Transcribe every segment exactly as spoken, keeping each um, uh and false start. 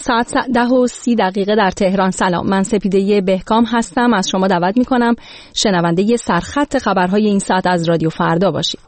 ساعت ده و سی دقیقه در تهران. سلام، من سپیده بهکام هستم. از شما دعوت میکنم شنونده سرخط خبرهای این ساعت از رادیو فردا باشید.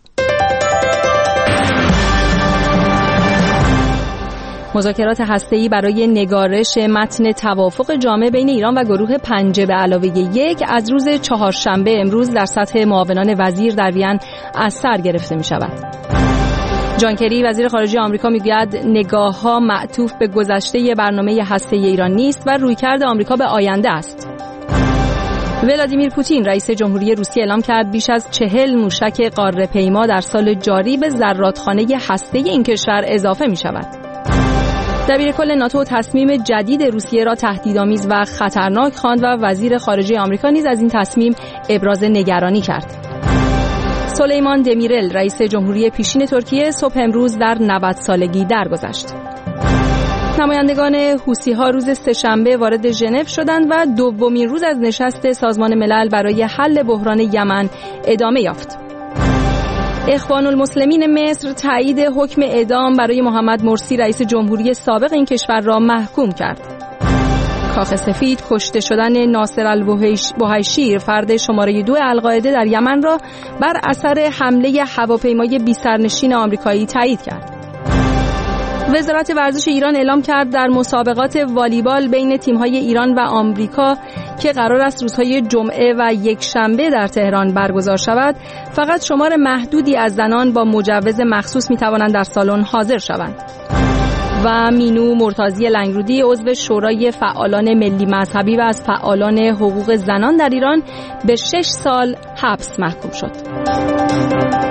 مذاکرات هسته‌ای برای نگارش متن توافق جامع بین ایران و گروه پنجه به علاوه یک از روز چهارشنبه امروز در سطح معاونان وزیر در وین از سر گرفته می شود. جان کری وزیر خارجه آمریکا میگوید نگاه‌ها معطوف به گذشته برنامه هسته‌ای ایران نیست و رویکرد آمریکا به آینده است. ولادیمیر پوتین رئیس جمهوری روسیه اعلام کرد بیش از چهل موشک قاره پیما در سال جاری به زرادخانه هسته‌ای این کشور اضافه می شود. دبیرکل ناتو تصمیم جدید روسیه را تهدیدآمیز و خطرناک خواند و وزیر خارجه آمریکا نیز از این تصمیم ابراز نگرانی کرد. سلیمان دمیرل رئیس جمهوری پیشین ترکیه صبح امروز در نود سالگی درگذشت. نمایندگان حوثی‌ها روز سه‌شنبه وارد ژنو شدند و دومین روز از نشست سازمان ملل برای حل بحران یمن ادامه یافت. اخوان المسلمین مصر تایید حکم اعدام برای محمد مرسی رئیس جمهوری سابق این کشور را محکوم کرد. کاخ سفید کشته شدن ناصر البوهیشی فرد شماره دو القاعده در یمن را بر اثر حمله هواپیمای بی سرنشین آمریکایی تایید کرد. وزارت ورزش ایران اعلام کرد در مسابقات والیبال بین تیم‌های ایران و آمریکا که قرار است روزهای جمعه و یکشنبه در تهران برگزار شود، فقط شمار محدودی از زنان با مجوز مخصوص می‌توانند در سالن حاضر شوند. و مینو مرتضی لنگرودی عضو شورای فعالان ملی مذهبی و از فعالان حقوق زنان در ایران به شش سال حبس محکوم شد.